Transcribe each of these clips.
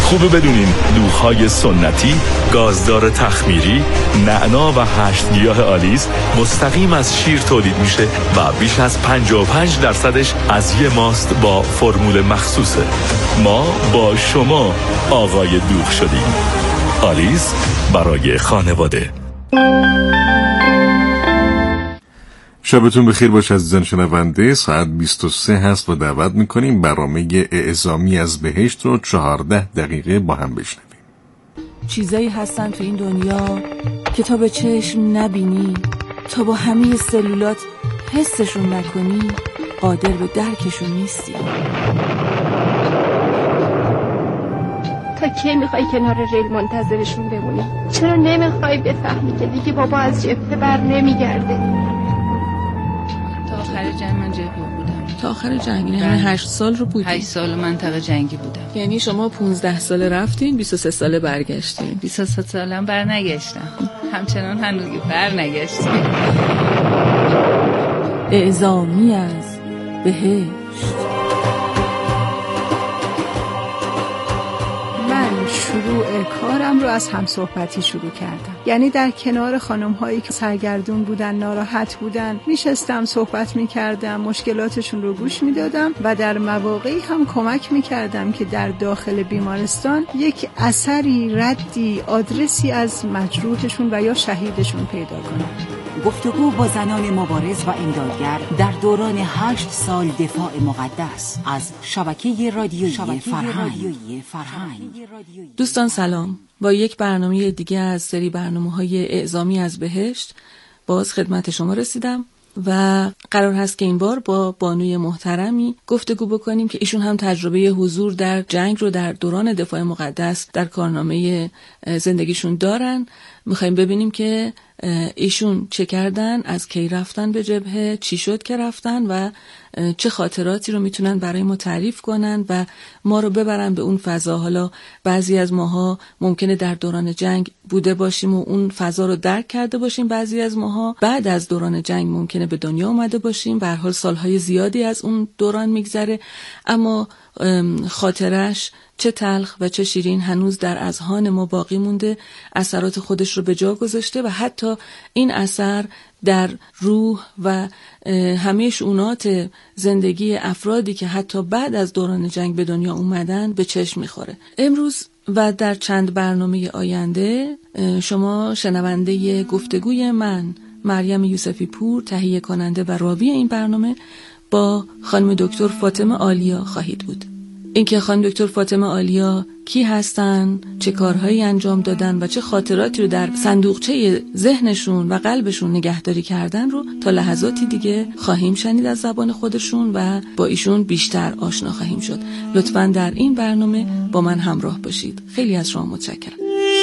خوبه بدونین دوغ‌های سنتی، گازدار تخمیری، نعنا و 8 گیاه آلیس مستقیم از شیر تولید میشه و بیش از 55% از یه ماست با فرمول مخصوصه. ما با شما آقای دوغ شدیم. آلیس برای خانواده. شبتون بخیر باشه عزیزان شنونده. ساعت 23 هست و دعوت میکنیم برنامه اعزامی از بهشت رو 14 دقیقه با هم بشنویم. چیزایی هستن تو این دنیا که تا به چشم نبینی، تا با همه سلولات حسشون نکنی، قادر به درکشون نیستی. تا کی میخوای کنار ریل منتظرشون بمونی؟ چرا نمیخوای بفهمی که دیگه بابا از جبهه بر نمیگرده؟ تا آخر جنگ من جبهه بودم. تا آخر جنگ؟ یعنی 8 سال رو بودی؟ 8 سال منطقه جنگی بودم. یعنی شما 15 ساله رفتین، 23 ساله برگشتین. 23 سالم برنگشتم. همچنان هنوز برنگشتم. اعزامی از بهشت. شروع کارم رو از همصحبتی شروع کردم. یعنی در کنار خانم هایی که سرگردون بودن، ناراحت بودن، میشستم صحبت میکردم، مشکلاتشون رو گوش میدادم و در مواقعی هم کمک میکردم که در داخل بیمارستان یک اثری، ردی، آدرسی از مجروحشون و یا شهیدشون پیدا کنم. گفتگو با زنان مبارز و امدادگر در دوران 8 سال دفاع مقدس از شبکه رادیویی فرهنگ. دوستان سلام، با یک برنامه دیگه از سری برنامه‌های اعزامی از بهشت باز خدمت شما رسیدم و قرار هست که این بار با بانوی محترمی گفتگو بکنیم که ایشون هم تجربه حضور در جنگ رو در دوران دفاع مقدس در کارنامه زندگیشون دارن. میخوایم ببینیم که ایشون چه کردن، از کی رفتن به جبهه، چی شد که رفتن و چه خاطراتی رو میتونن برای ما تعریف کنن و ما رو ببرن به اون فضا. حالا بعضی از ماها ممکنه در دوران جنگ بوده باشیم و اون فضا رو درک کرده باشیم، بعضی از ماها بعد از دوران جنگ ممکنه به دنیا اومده باشیم، به هر حال سالهای زیادی از اون دوران میگذره، اما خاطرش چه تلخ و چه شیرین هنوز در اذهان ما باقی مونده، اثرات خودش رو به جا گذاشته و حتی این اثر در روح و همه شؤونات زندگی افرادی که حتی بعد از دوران جنگ به دنیا اومدن به چشم میخوره. امروز و در چند برنامه آینده شما شنونده گفتگوی من مریم یوسفی پور، تهیه کننده و راوی این برنامه، با خانم دکتر فاطمه آلیا خواهید بود. اینکه خانم دکتر فاطمه آلیا کی هستن، چه کارهایی انجام دادن و چه خاطراتی رو در صندوقچه ذهنشون و قلبشون نگهداری کردن رو تا لحظاتی دیگه خواهیم شنید از زبان خودشون و با ایشون بیشتر آشنا خواهیم شد. لطفاً در این برنامه با من همراه باشید. خیلی از شما متشکرم.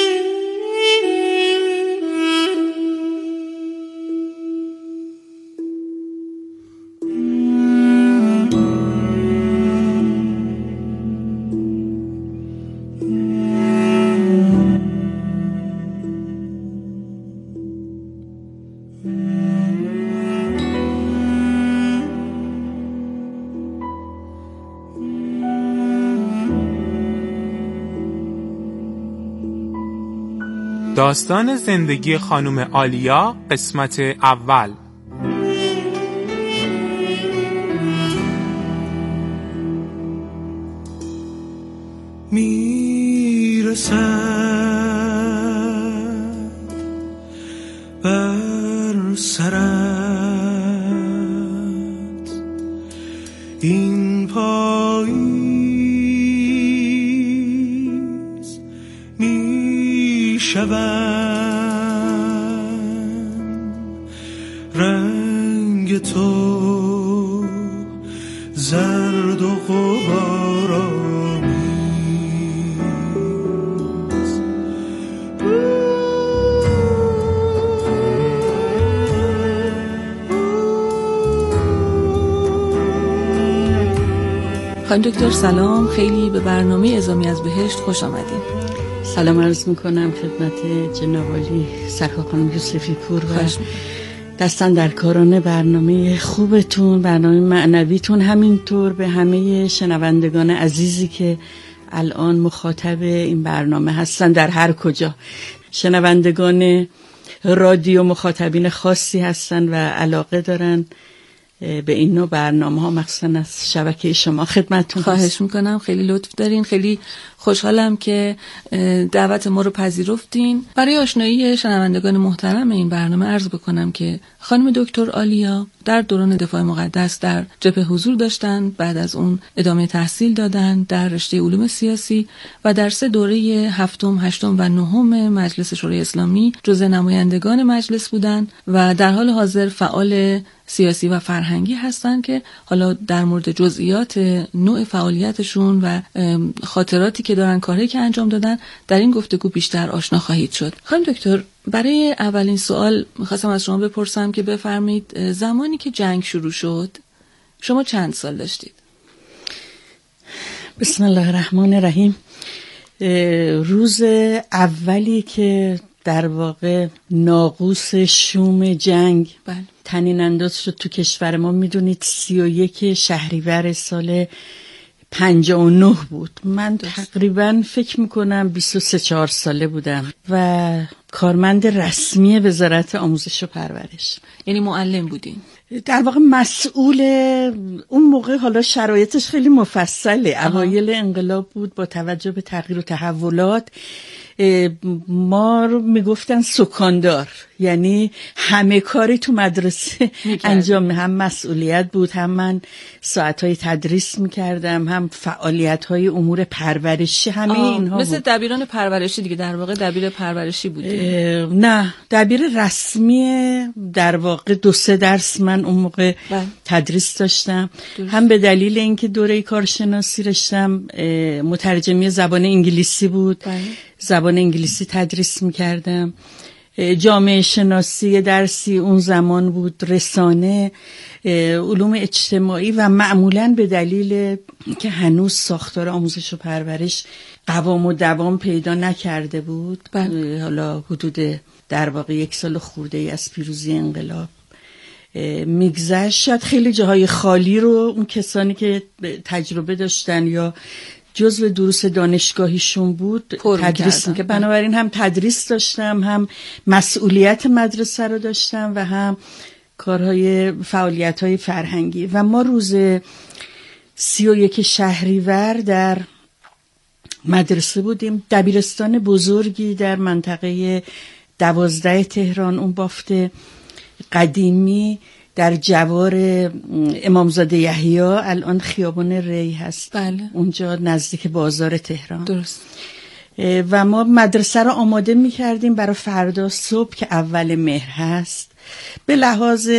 داستان زندگی خانم آلیا، قسمت اول. میرسد بر سرت این پاییز میشود رنگ تو زرد و غبارآمیز. خانم دکتر سلام، خیلی به برنامه اعزامی از بهشت خوش آمدین. سلام عرض میکنم خدمت جناب عالی سرکار خانم یوسفی پور و دستن در کاران برنامه خوبتون، برنامه معنویتون، همینطور به همه شنوندگان عزیزی که الان مخاطب این برنامه هستن در هر کجا. شنوندگان رادیو مخاطبین خاصی هستن و علاقه دارن به این نوع برنامه ها، مخصوصا از شبکه شما. خدمتتون خواهش میکنم. خیلی لطف دارین. خیلی خوشحالم که دعوت ما رو پذیرفتین. برای آشنایی شنوندگان محترم این برنامه عرض بکنم که خانم دکتر آلیا در دوران دفاع مقدس در جبهه حضور داشتن، بعد از اون ادامه تحصیل دادن در رشته علوم سیاسی و در 3 دوره 7م، 8م و 9م مجلس شورای اسلامی جزء نمایندگان مجلس بودن و در حال حاضر فعال سیاسی و فرهنگی هستن که حالا در مورد جزئیات نوع فعالیتشون و خاطراتی که دارن، کاری که انجام دادن، در این گفتگو بیشتر آشنا خواهید شد. خانم دکتر، برای اولین سوال می‌خواستم از شما بپرسم که بفرمایید زمانی که جنگ شروع شد شما چند سال داشتید؟ بسم الله الرحمن الرحیم. روز اولی که در واقع ناقوس شوم جنگ طنین انداز شد تو کشور ما، میدونید 31 شهریور سال 59 بود. من تقریبا فکر میکنم 23-4 ساله بودم و کارمند رسمی وزارت آموزش و پرورش. یعنی معلم بودین؟ در واقع مسئول اون موقع، حالا شرایطش خیلی مفصله، اوایل انقلاب بود، با توجه به تغییر و تحولات ما رو میگفتن سکاندار، یعنی همه کاری تو مدرسه انجام، هم مسئولیت بود، هم من ساعتهای تدریس میکردم، هم فعالیت‌های امور پرورشی، همه اینها مثل بود. دبیران پرورشی دیگه، در واقع دبیر پرورشی بود. نه، دبیر رسمی. در واقع 2-3 درس من اون موقع تدریس داشتم، هم به دلیل اینکه دوره کارشناسی رشتم مترجمی زبان انگلیسی بود، زبان انگلیسی تدریس میکردم، جامعه شناسی درسی اون زمان بود، رسانه، علوم اجتماعی و معمولاً به دلیل که هنوز ساختار آموزش و پرورش قوام و دوام پیدا نکرده بود، حالا حدود در واقع 1 سال خورده ای از پیروزی انقلاب میگذشت، شاید خیلی جاهای خالی رو اون کسانی که تجربه داشتن یا جزو دروس دانشگاهیشون بود تدریس که بنابراین هم تدریس داشتم، هم مسئولیت مدرسه رو داشتم و هم کارهای فعالیت‌های فرهنگی. و ما روز 31 شهریور در مدرسه بودیم، دبیرستان بزرگی در منطقه 12 تهران، اون بافت قدیمی در جوار امامزاده یحیی، الان خیابان ری هست. اونجا نزدیک بازار تهران. درست. و ما مدرسه رو آماده می کردیم برای فردا صبح که اول مهر هست، به لحاظ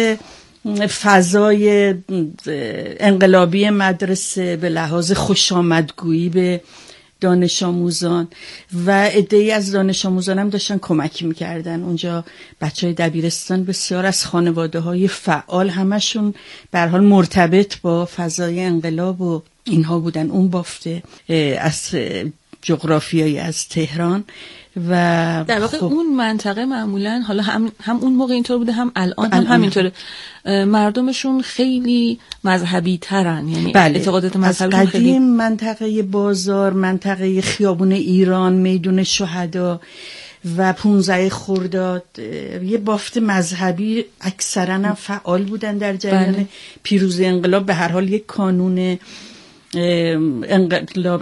فضای انقلابی مدرسه، به لحاظ خوشامدگویی به دانش آموزان و عده‌ای از دانش آموزان هم داشتن کمک میکردن. اونجا بچهای دبیرستان بسیار از خانواده‌های فعال، همشون به هر حال مرتبط با فضای انقلاب و اینها بودن. اون بافته از جغرافیایی از تهران و در واقع اون منطقه معمولا، حالا هم اون موقع اینطور بوده، هم الان هم همینطوره، مردمشون خیلی مذهبی ترن، یعنی اعتقادات مذهبی از خیلی. منطقه بازار، منطقه خیابون ایران، میدون شهدا و 15 خرداد یه بافت مذهبی اکثرا هم فعال بودن در جریان پیروزی انقلاب. به هر حال یک کانون انقلاب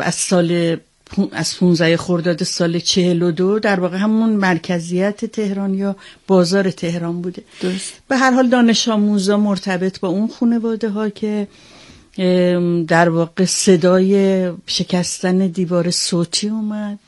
از 15 خرداد سال 42 در واقع همون مرکزیت تهران یا بازار تهران بوده. درست. به هر حال دانش آموزا مرتبط با اون خانواده ها که در واقع صدای شکستن دیوار صوتی اومد.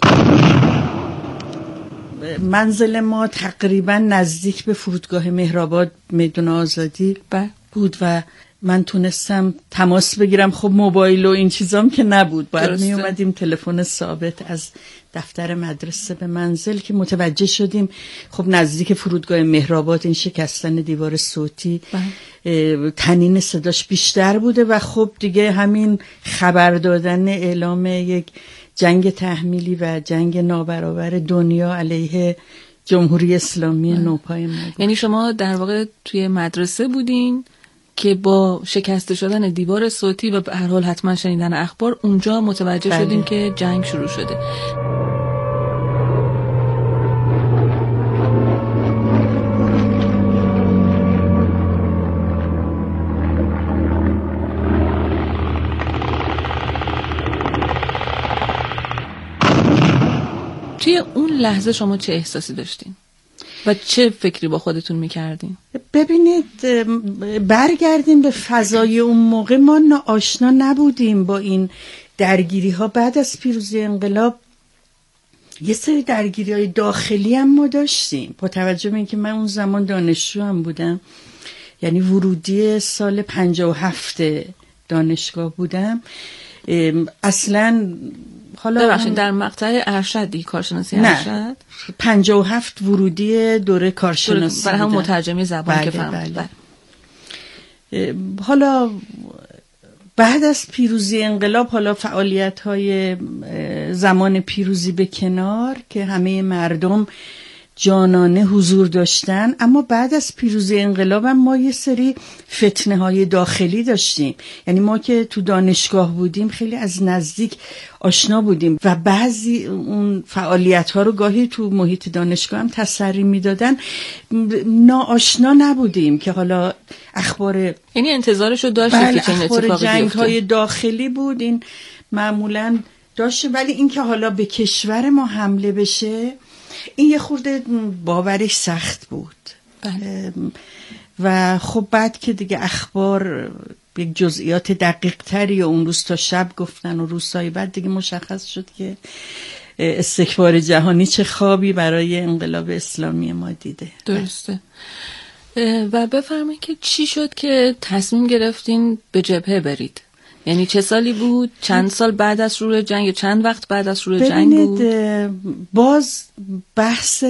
منزل ما تقریبا نزدیک به فرودگاه مهرآباد میدون آزادی بود و من تونستم تماس بگیرم. خب موبایل و این چیزام که نبود، باید می اومدیم تلفن ثابت از دفتر مدرسه به منزل که متوجه شدیم خب نزدیک فرودگاه مهرآباد این شکستن دیوار صوتی طنین صداش بیشتر بوده و خب دیگه همین خبر دادن اعلام یک جنگ تحمیلی و جنگ نابرابر دنیا علیه جمهوری اسلامی نوپای ما. یعنی شما در واقع توی مدرسه بودین که با شکسته شدن دیوار صوتی و به هر حال حتما شنیدن اخبار اونجا متوجه شدیم که جنگ شروع شده. توی اون لحظه شما چه احساسی داشتین و چه فکری با خودتون میکردین؟ ببینید، برگردیم به فضای اون موقع. ما آشنا نبودیم با این درگیری ها. بعد از پیروزی انقلاب یه سری درگیری های داخلی هم ما داشتیم، با توجه به اینکه من اون زمان دانشجو هم بودم، یعنی ورودی سال 57 دانشگاه بودم. اصلا حالا ببخشید در مقطع ارشدی کارشناسی ارشد 57 ورودی دوره کارشناسی برای هم مترجمی زبان که فرمودید. حالا بعد از پیروزی انقلاب، حالا فعالیت‌های زمان پیروزی به کنار که همه مردم جانانه حضور داشتن، اما بعد از پیروزی انقلاب هم ما یه سری فتنه‌های داخلی داشتیم. یعنی ما که تو دانشگاه بودیم خیلی از نزدیک آشنا بودیم و بعضی اون فعالیت‌ها رو گاهی تو محیط دانشگاه هم تسری می‌دادن. ناآشنا نبودیم که حالا اخبار، یعنی انتظارشو داشتید که چنین اتفاقی بیفته. جنگ‌های داخلی بود، این معمولاً داشتیم، ولی این که حالا به کشور ما حمله بشه این یه خورده باورش سخت بود. و خب بعد که دیگه اخبار یک جزئیات دقیق تری اون روز تا شب گفتن و روزهای بعد دیگه مشخص شد که استکبار جهانی چه خوابی برای انقلاب اسلامی ما دیده. درسته. و بفرمایید که چی شد که تصمیم گرفتین به جبهه برید؟ یعنی چه سالی بود؟ چند سال بعد از شروع جنگ؟ چند وقت بعد از شروع جنگ بود؟ باز بحث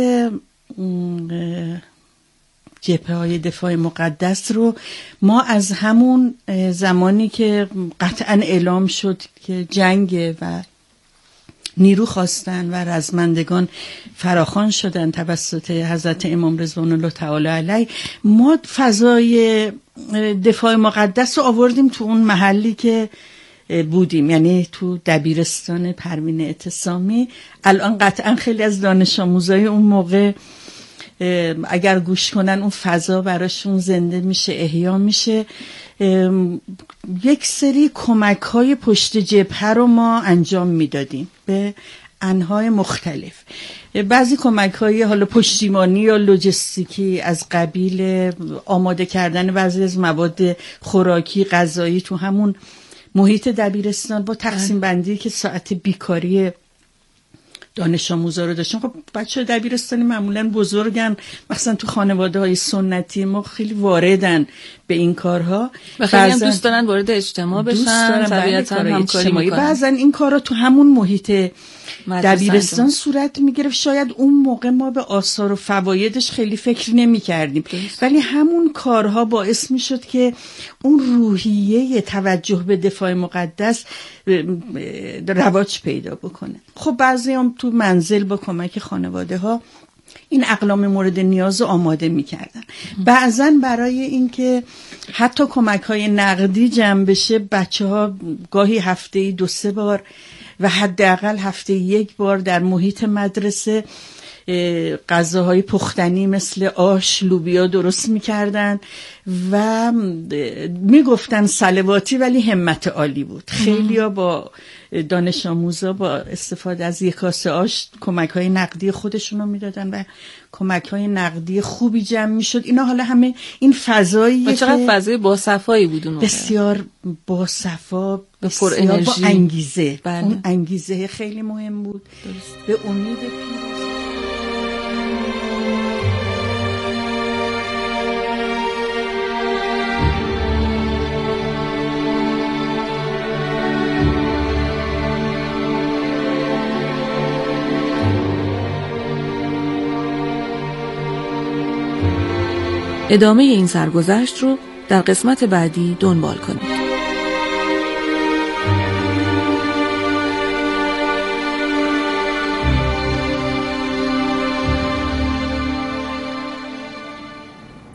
جبهه‌های دفاع مقدس رو ما از همون زمانی که قطعا اعلام شد که جنگ و نیرو خواستن و رزمندگان فراخوان شدن توسط حضرت امام رضوان الله تعالی علیه، ما فضای دفاع مقدس رو آوردیم تو اون محلی که بودیم، یعنی تو دبیرستان پروین اعتصامی. الان قطعا خیلی از دانش آموزای اون موقع اگر گوش کنن اون فضا براشون زنده میشه، احیا میشه. یک سری کمک‌های پشت جبهه رو ما انجام میدادیم به انواع مختلف. بعضی کمک‌های حالا پشتیبانی یا لوجستیکی از قبیل آماده کردن بعضی از مواد خوراکی، غذایی تو همون محیط دبیرستان با تقسیم بندی که ساعت بیکاری دانش آموزا رو داشتیم. خب بچه دبیرستانی معمولاً بزرگن، مثلا تو خانواده های سنتی ما خیلی واردن به این کارها و خیلی هم دوست دارن وارد اجتماع بشن، طبیعتاً همکاری میکنن. بعضن این کارا تو همون محیط دبیرستان صورت میگرفت. شاید اون موقع ما به آثار و فوایدش خیلی فکر نمی کردیم، ولی همون کارها باعث میشد که اون روحیه توجه به دفاع مقدس رواج پیدا بکنه. خب بعضی هم تو منزل با کمک خانواده ها این اقلام مورد نیاز آماده میکردن. بعضا برای اینکه حتی کمک های نقدی جمع بشه، بچه ها گاهی هفته 2-3 بار و حداقل هفته 1 بار در محیط مدرسه غذاهای پختنی مثل آش، لوبیا درست میکردن و میگفتن صلواتی، ولی همت عالی بود. خیلیا با دانش آموزا با استفاده از یک کاسه آش کمک‌های نقدی خودشونو میدادن و کمک‌های نقدی خوبی جمع میشد. اینا حالا همه این فضایی چقدر فضای باصفایی بود اون موقع. بسیار باصفا، بسیار با انگیزه. اون انگیزه خیلی مهم بود. درست. به امید پیروزی. ادامه این سرگذشت رو در قسمت بعدی دنبال کنید.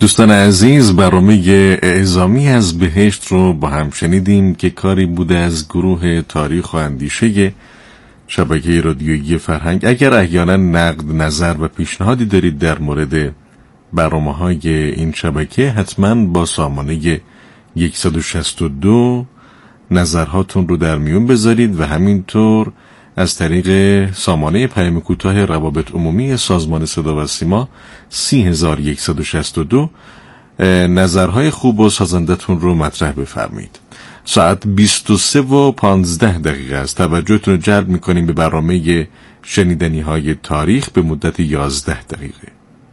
دوستان عزیز، برنامه اعزامی از بهشت رو با هم شنیدیم که کاری بوده از گروه تاریخ و اندیشه شبکه رادیویی فرهنگ. اگر احیانا نقد، نظر و پیشنهادی دارید در مورد برنامه‌های این شبکه، حتما با سامانه 162 نظرهاتون رو در میون بذارید و همینطور از طریق سامانه پیام کوتاه روابط عمومی سازمان صدا و سیما 30162 نظرهای خوب و سازندتون رو مطرح بفرمایید. ساعت 23:15 است. توجهتون رو جلب میکنیم به برنامه شنیدنی های تاریخ به مدت 11 دقیقه.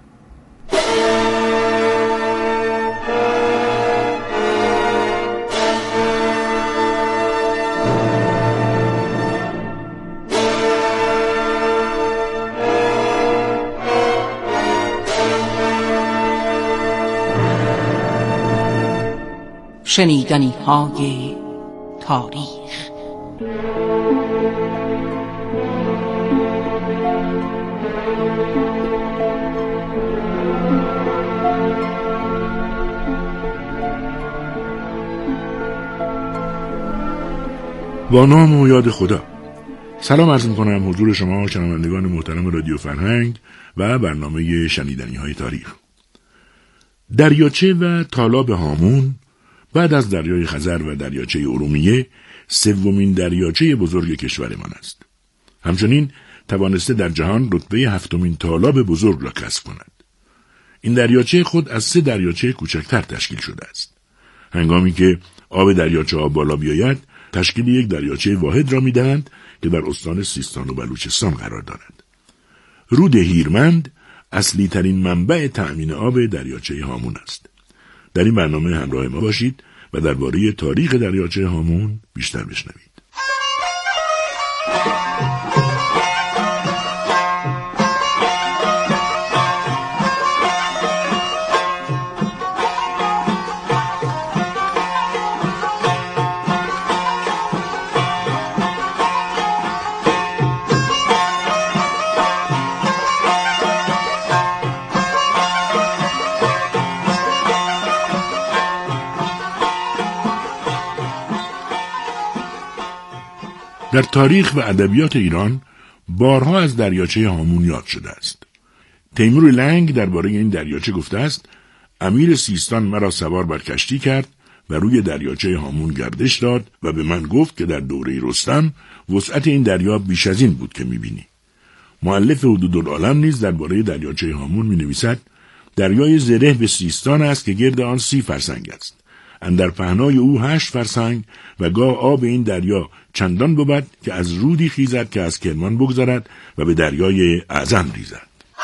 شنیدنی های تاریخ. با نام و یاد خدا. سلام عرض میکنم حضور شما شنوندگان محترم رادیو فرهنگ و برنامه شنیدنی های تاریخ. دریاچه و تالاب هامون بعد از دریای خزر و دریاچه ارومیه سومین دریاچه بزرگ کشورمان است. همچنین توانسته در جهان رتبه 7مین تالاب بزرگ را کسب کند. این دریاچه خود از 3 دریاچه کوچکتر تشکیل شده است. هنگامی که آب دریاچه ها بالا بیاید، تشکیل یک دریاچه واحد را می‌دهند که در استان سیستان و بلوچستان قرار دارد. رود هیرمند اصلی ترین منبع تأمین آب دریاچه هامون است. در این برنامه همراه ما باشید و درباره تاریخ دریاچه هامون بیشتر بشنوید. در تاریخ و ادبیات ایران بارها از دریاچه هامون یاد شده است. تیمور لنگ درباره این دریاچه گفته است: امیر سیستان مرا سوار بر کشتی کرد و روی دریاچه هامون گردش داد و به من گفت که در دوره رستم وسعت این دریا بیش از این بود که می‌بینی. مؤلف حدودالعالم نیز درباره دریاچه هامون می‌نویسد: دریای زره به سیستان است که گرد آن 30 فرسنگ است. اندر پهنای او 8 فرسنگ و گاه آب این دریا چندان بود که از رودی خیزد که از کرمان بگذرد و به دریای اعظم ریزد.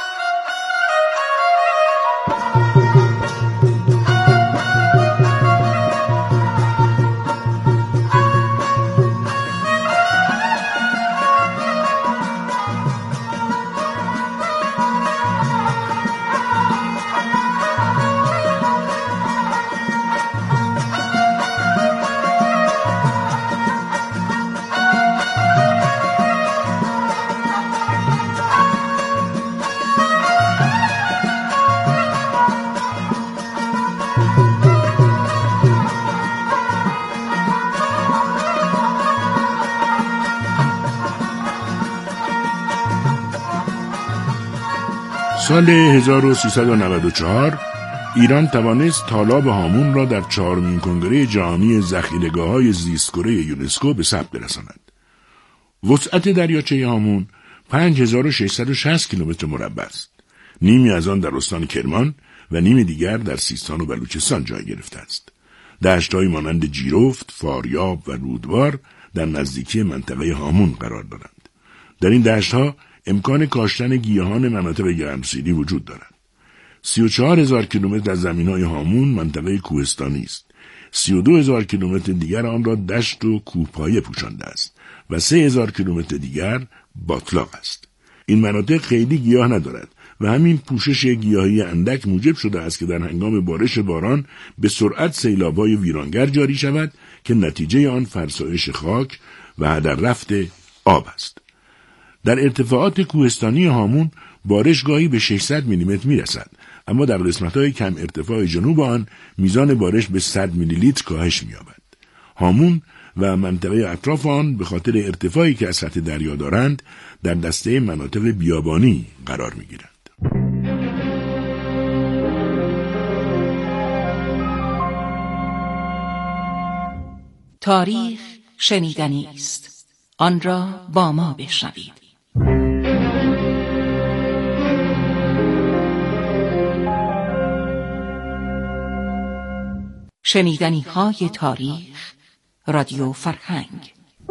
سال 1394 ایران توانست تالاب هامون را در 4مین کنگره جهانی ذخیره‌گاه‌های زیست‌کره یونسکو به ثبت برساند. وسعت دریاچه هامون 5660 کیلومتر مربع است. نیمی از آن در استان کرمان و نیم دیگر در سیستان و بلوچستان جای گرفته است. دشت‌های مانند جیرفت، فاریاب و رودوار در نزدیکی منطقه هامون قرار دارند. در این دشت‌ها امکان کاشتن گیاهان مناطق گرمسیری وجود دارد. 34,000 کیلومتر از زمین‌های هامون منطقه کوهستانی است. 32,000 کیلومتر دیگر آن را دشت و کوهپایه پوشانده است و 3,000 کیلومتر دیگر باطلاق است. این مناطق خیلی گیاه ندارد و همین پوشش گیاهی اندک موجب شده است که در هنگام بارش باران به سرعت سیلاب‌های ویرانگر جاری شود که نتیجه آن فرسایش خاک و هدر رفت آب است. در ارتفاعات کوهستانی هامون بارش گاهی به 600 میلیمتر میرسد اما در قسمت‌های کم ارتفاع جنوب آن میزان بارش به 100 میلی لیتر کاهش می‌یابد. هامون و منطقه اطراف آن به خاطر ارتفاعی که از سطح دریا دارند در دسته مناطق بیابانی قرار می‌گیرند. تاریخ شنیدنی است. آن را با ما بشنوید. شنیدنی‌های تاریخ، رادیو فرهنگ.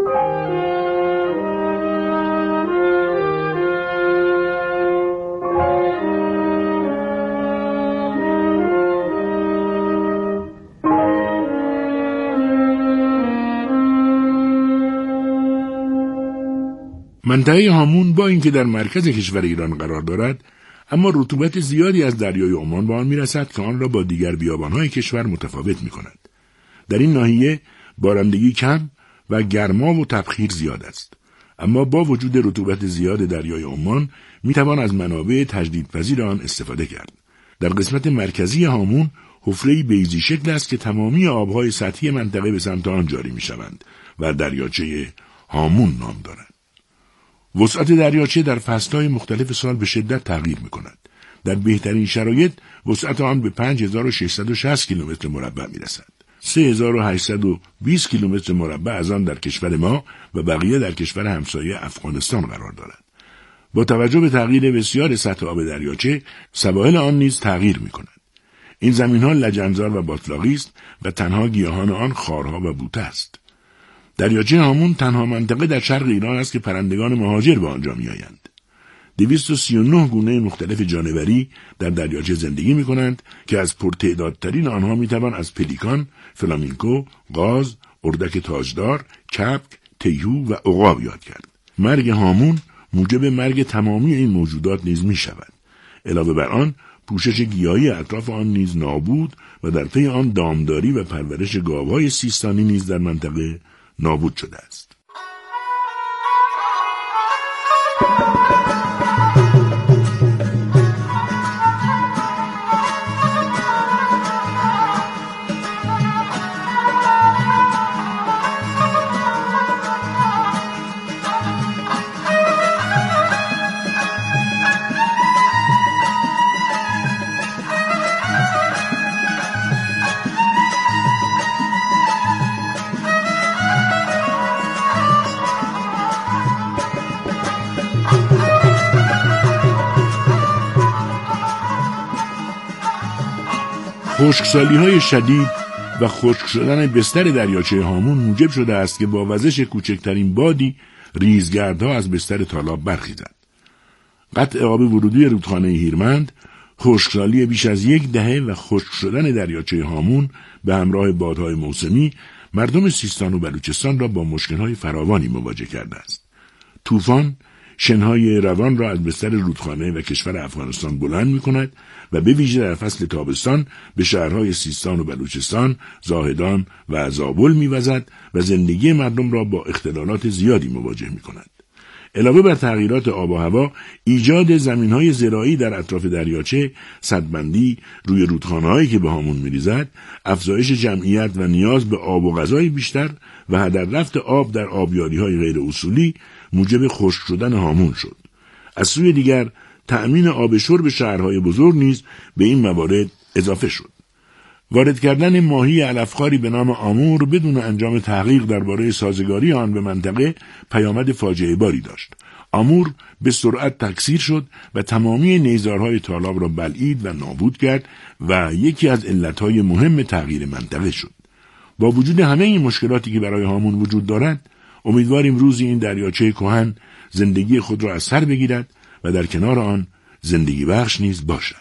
منطقه هامون با اینکه در مرکز کشور ایران قرار دارد، اما رطوبت زیادی از دریای عمان به آن میرسد که آن را با دیگر بیابان‌های کشور متفاوت می‌کند. در این ناحیه بارندگی کم و گرما و تبخیر زیاد است. اما با وجود رطوبت زیاد دریای عمان میتوان از منابع تجدیدپذیر آن استفاده کرد. در قسمت مرکزی هامون حفره‌ای بیضی شکل است که تمامی آبهای سطحی منطقه به سمت آن جاری می‌شوند و دریاچه هامون نام دارد. وسعت دریاچه در فصل‌های مختلف سال به شدت تغییر می‌کند. در بهترین شرایط وسعت آن به 5660 کیلومتر مربع می‌رسد. 3820 کیلومتر مربع از آن در کشور ما و بقیه در کشور همسایه افغانستان قرار دارد. با توجه به تغییر بسیار سطح آب دریاچه، سواحل آن نیز تغییر می‌کند. این زمین‌ها لجنزار و باتلاقی است و تنها گیاهان آن خارها و بوته است. دریاچه هامون تنها منطقه در شرق ایران است که پرندگان مهاجر به آنجا می‌آیند. 239 گونه مختلف جانوری در دریاچه زندگی می‌کنند که از پرتعدادترین آنها می‌توان از پلیکان، فلامینکو، قاز، اردک تاجدار، کبک، تیهو و عقاب یاد کرد. مرگ هامون موجب مرگ تمامی این موجودات نیز می‌شود. علاوه بر آن، پوشش گیاهی اطراف آن نیز نابود و در پی آن دامداری و پرورش گاوهای سیستانی نیز در منطقه نابود شده است. خشکسالی‌های شدید و خشک شدن بستر دریاچه هامون موجب شده است که با وزش کوچکترین بادی ریزگردها از بستر تالاب برخیزد. قطع آب ورودی رودخانه هیرمند، خشکسالی بیش از 1 دهه و خشک شدن دریاچه هامون به همراه بادهای موسمی مردم سیستان و بلوچستان را با مشکل‌های فراوانی مواجه کرده است. طوفان شنهای روان را از بستر رودخانه و کشور افغانستان بلند می‌کند و به ویژه در فصل تابستان به شهرهای سیستان و بلوچستان، زاهدان و زابل می‌وزد و زندگی مردم را با اختلالات زیادی مواجه می‌کند. علاوه بر تغییرات آب و هوا، ایجاد زمین‌های زراعی در اطراف دریاچه، سدبندی روی رودخانه‌هایی که به هامون می‌ریزد، افزایش جمعیت و نیاز به آب و غذای بیشتر و هدر رفت آب در آبیاری‌های غیر اصولی موجب خشک شدن هامون شد. از سوی دیگر، تأمین آب شرب شهرهای بزرگ نیز به این موارد اضافه شد. وارد کردن ماهی علفخواری به نام آمور بدون انجام تحقیق درباره سازگاری آن به منطقه پیامد فاجعه باری داشت. آمور به سرعت تکثیر شد و تمامی نیزارهای تالاب را بلعید و نابود کرد و یکی از علتهای مهم تغییر منطقه شد. با وجود همه این مشکلاتی که برای هامون وجود دارد، امیدواریم روزی این دریاچه کهن زندگی خود را از سر بگیرد و در کنار آن زندگی بخش نیز باشد.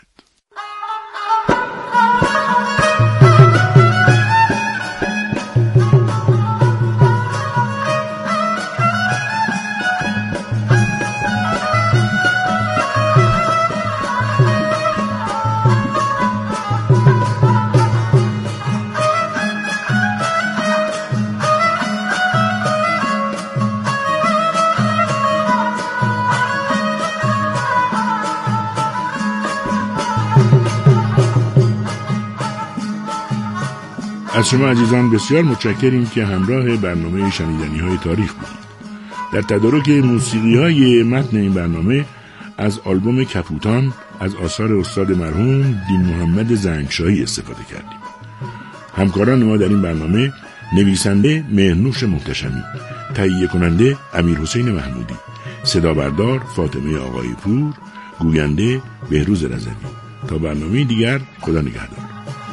از شما عزیزان بسیار متشکریم که همراه برنامه شنیدنی های تاریخ بودید. در تدارک موسیقی های متن این برنامه از آلبوم کپوتان از آثار استاد مرحوم دین محمد زنگشاهی استفاده کردیم. همکاران ما در این برنامه نویسنده مهرنوش محتشمی، تهیه کننده امیرحسین محمودی، صدا بردار فاطمه آقای پور، گوینده بهروز رضوی. تا برنامه دیگر، خدا نگهدار.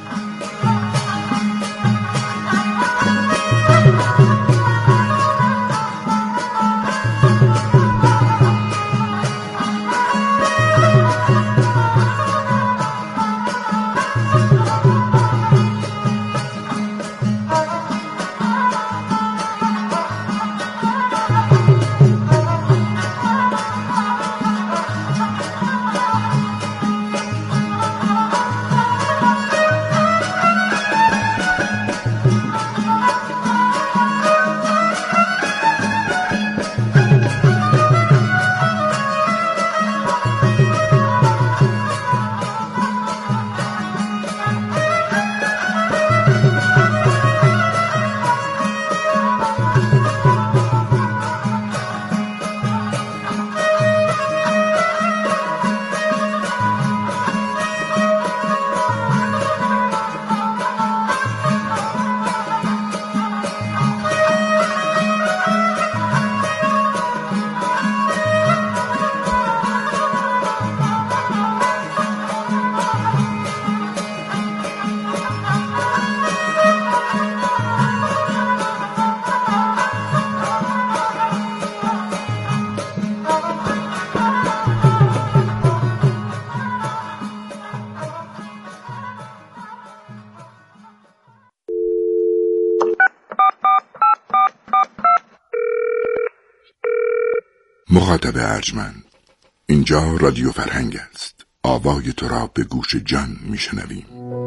مخاطب ارجمند، اینجا رادیو فرهنگ است. آوای تو را به گوش جان میشنویم.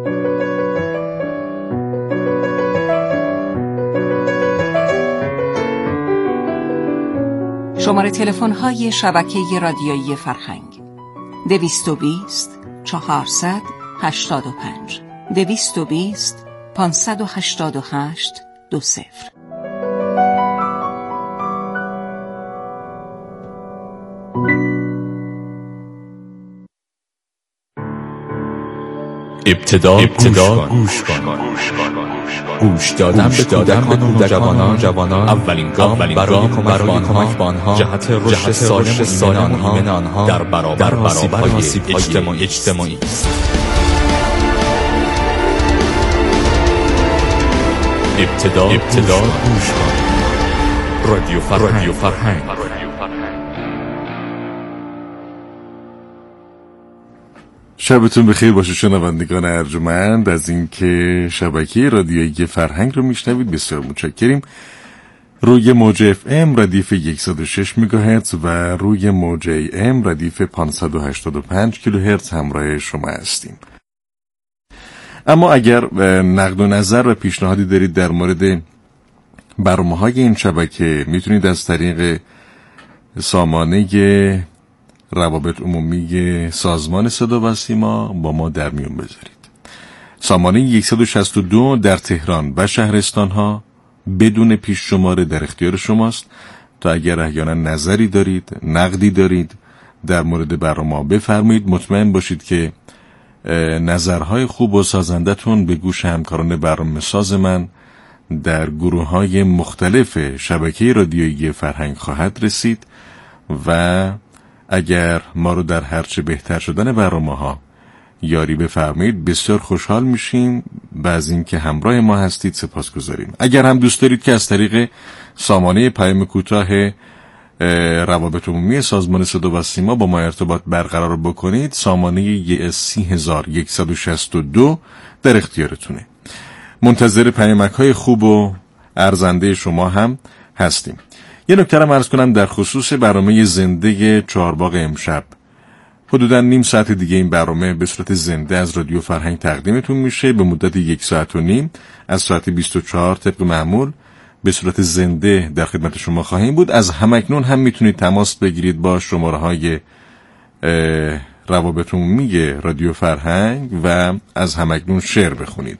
شماره تلفن های شبکه رادیویی فرهنگ 220 400 85 220 588 20. ابتدا گوش کن. گوش دادن به کودکان و جوانان اولین گام برای کمک به آنها جهت رشد سالم و ایمن آنها در برابر آسیب‌های اجتماعی است. ابتدا گوش کن. رادیو فرهنگ. شبتون بخیر باشه شنوندگان ارجمند. از اینکه شبکه رادیویی فرهنگ رو میشنوید بسیار متشکریم. روی موج FM ردیف 106 مگاهرتز و روی موج AM ردیف 585 کیلوهرتز همراه شما هستیم. اما اگر نقد و نظر و پیشنهادی دارید در مورد برنامه‌های این شبکه، میتونید از طریق سامانه روابط عمومی سازمان صدا و سیما با ما در میون بذارید. سامانه 162 در تهران و شهرستان‌ها بدون پیش شماره در اختیار شماست تا اگر احیانا نظری دارید، نقدی دارید در مورد برنامه بفرمایید. مطمئن باشید که نظرهای خوب و سازندتون به گوش همکاران برنامه ساز من در گروه‌های مختلف شبکه رادیویی فرهنگ خواهد رسید و اگر ما رو در هرچه بهتر شدن برنامه‌ها یاری بفرمایید بسیار خوشحال میشیم و از اینکه همراه ما هستید سپاسگزاریم. اگر هم دوست دارید که از طریق سامانه پیام کوتاه روابط عمومی سازمان صدا و سیما با ما ارتباط برقرار بکنید، سامانه 3162 در اختیارتونه. منتظر پیامک‌های خوب و ارزنده شما هم هستیم. یه نکته رو عرض کنم در خصوص برنامه زنده چهارباغ امشب. حدوداً نیم ساعت دیگه این برنامه به صورت زنده از رادیو فرهنگ تقدیمتون میشه به مدت 1.5 ساعت از ساعت 24 طبق معمول به صورت زنده در خدمت شما خواهیم بود. از همکنون هم میتونید تماس بگیرید با شماره‌های روابط عمومی رادیو فرهنگ و از همکنون شعر بخونید.